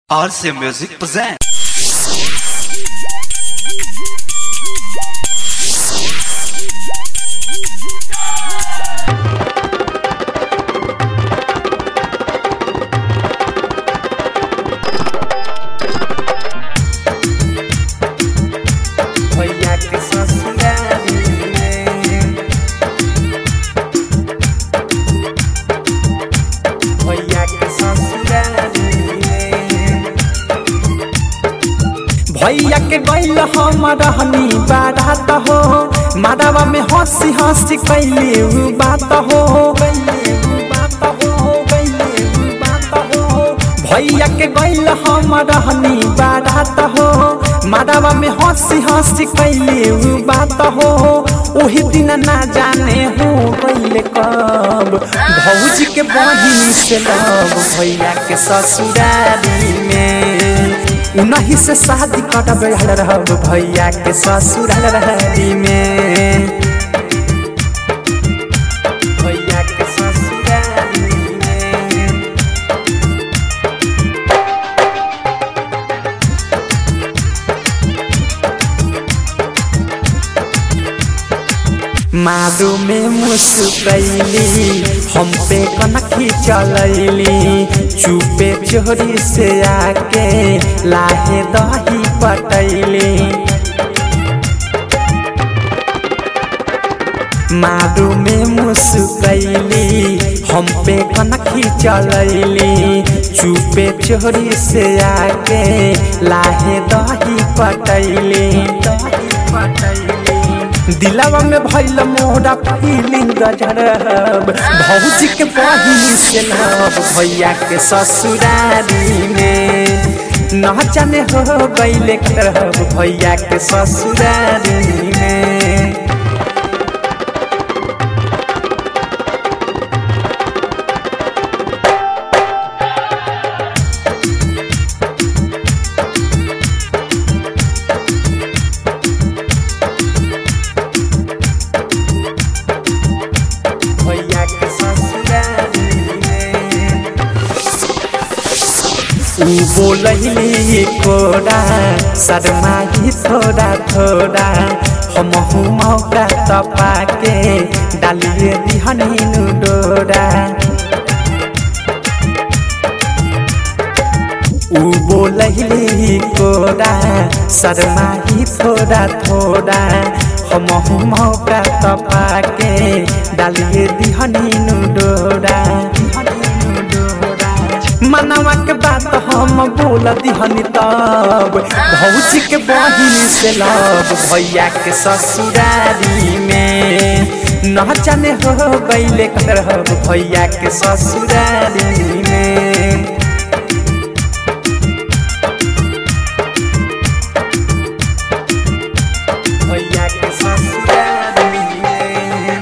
RC Music presents भैया के गैल हम रहनी बारात हो मादावा में हंसी हंसी कैली बात हो भैया के गैल हम रहनी बारात हो मादावा में हंसी हंसी कैली बात हो वही दिन ना जाने हो गैले कब भौजी के बहिनी से लब भैया के ससुरारी में उन्हीं से शादी कटब रहब भैया के ससुरारी में भैया के ससुरारी में मारू में मुस्कैली हम पे कनखी चलैली चुपे चोरी से आके लाहे दही पटैली मारू में मुस्कैली हम पे कनखी चलैली चुपे चोरी से आके लाहे दही पटैली दिलावा में भइल मोरा फीलिंग गजरब भौजी के बहिनी से लब भैया के ससुरारी में न जाने हो गइले करब भैया के ससुरारी में बोलैली कोरा शर्माही थोड़ा थोड़ा हम मौका तपा के डालिए दिहनी डोरा बोलैली कोरा शर्माही थोड़ा थोड़ा हम मौका तपा के डालिए दिहनी डोरा मनवा के बात हम बोल दिहनी तब भौजी के बहिनी से लब भैया के ससुरारी में न जाने हो गइले करब भैया के ससुरारी में भैया के ससुरारी में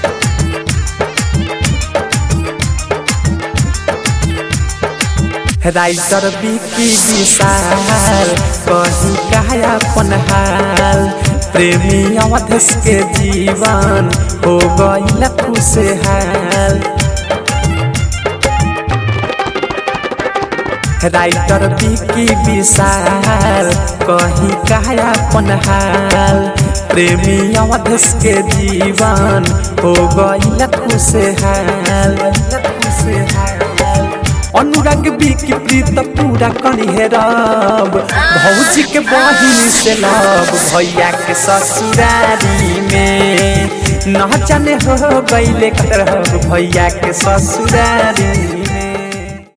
राइटर बिकी विशाल कही काया अपन हाल प्रेमी अवधेश के जीवन हो गइल खुशहाल राइटर बिकी विशाल कही काया अपन हाल प्रेमी अवधेश के जीवन हो गइल खुशहाल अनुराग बिकी प्रीत पूरा करी हेरब भौजी के बहिनी से लब भैया के ससुरारी में न जाने हो गइले करब भैया के ससुरारी